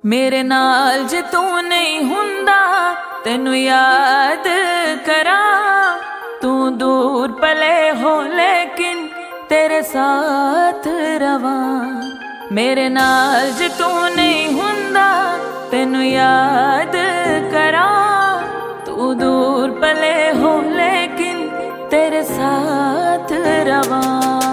मेरे नाल जे तू नहीं हुंदा तेनू याद करा। तू दूर पले हो लेकिन तेरे साथ रवा। मेरे नाल जे तू नहीं हुंदा तेनू याद करा। तू दूर पले हो लेकिन तेरे साथ रवा।